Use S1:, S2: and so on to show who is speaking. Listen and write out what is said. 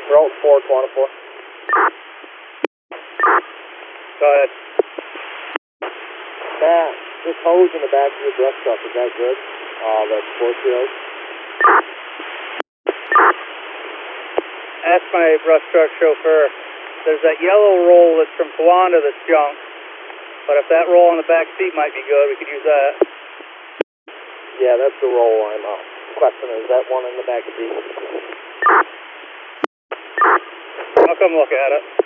S1: Route 4, quantum 4.
S2: Go ahead.
S1: Matt, this hose in the back of your brush truck, is that good? That sporty hose?
S2: Ask my brush truck chauffeur. There's that yellow roll that's from Towanda that's junk. But if that roll on the back seat might be good, we could use that.
S1: Yeah, that's the roll I'm questioning. Is that one in the back of the seat?
S2: I'll come look at it.